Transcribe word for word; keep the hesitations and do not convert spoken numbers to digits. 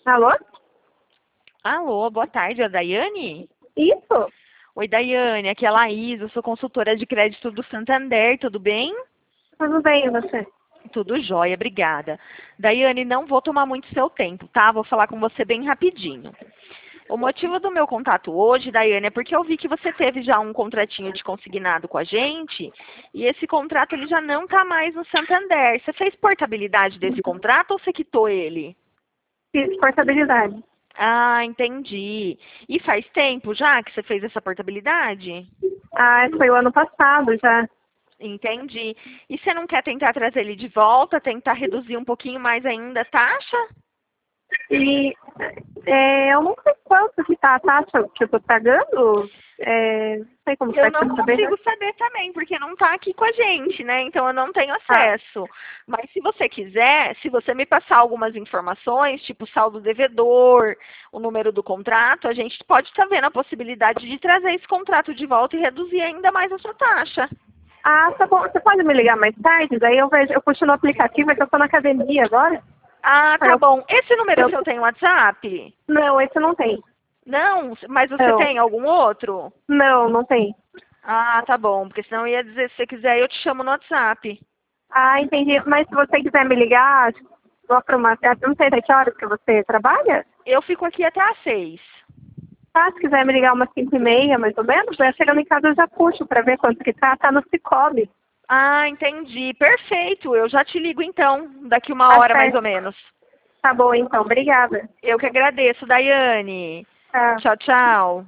Alô? Alô, boa tarde, é a Daiane? Isso? Oi, Daiane, aqui é a Laís, eu sou consultora de crédito do Santander, tudo bem? Tudo bem, e você? Tudo jóia, obrigada. Daiane, não vou tomar muito seu tempo, tá? Vou falar com você bem rapidinho. O motivo do meu contato hoje, Daiane, é porque eu vi que você teve já um contratinho de consignado com a gente e esse contrato ele já não está mais no Santander. Você fez portabilidade desse contrato ou você quitou ele? Fiz portabilidade. Ah, entendi. E faz tempo já que você fez essa portabilidade? Ah, foi o ano passado já. Entendi. E você não quer tentar trazer ele de volta, tentar reduzir um pouquinho mais ainda a taxa? E é, eu não sei quanto que tá a taxa que eu tô pagando. É, não sei como Eu faz não pra saber, né? consigo saber também, porque não está aqui com a gente, né? Então eu não tenho Ah, acesso. Mas se você quiser, se você me passar algumas informações, tipo saldo devedor, o número do contrato, a gente pode estar vendo a possibilidade de trazer esse contrato de volta e reduzir ainda mais a sua taxa. ah, tá bom. Você pode me ligar mais tarde? Daí eu vejo, eu puxo no aplicativo, é que eu tô na academia agora. Ah, Aí tá Eu, bom. Esse número eu, seu tem WhatsApp? não, esse não tem. Não, mas você Não, tem algum outro? não, não tem. Ah, tá bom, porque senão eu ia dizer, se você quiser, eu te chamo no WhatsApp. Ah, entendi. Mas se você quiser me ligar, lá pra uma, eu não sei até que horas que você trabalha? Eu fico aqui até às seis. Tá, se quiser me ligar umas cinco e meia, mais ou menos, eu chegando em casa eu já puxo pra ver quanto que tá. Tá no Cicobi. Ah, entendi. Perfeito. Eu já te ligo então, daqui uma Tá hora mais ou certo. menos. Tá bom, então. Obrigada. Eu que agradeço, Daiane. Tá. Tchau, tchau.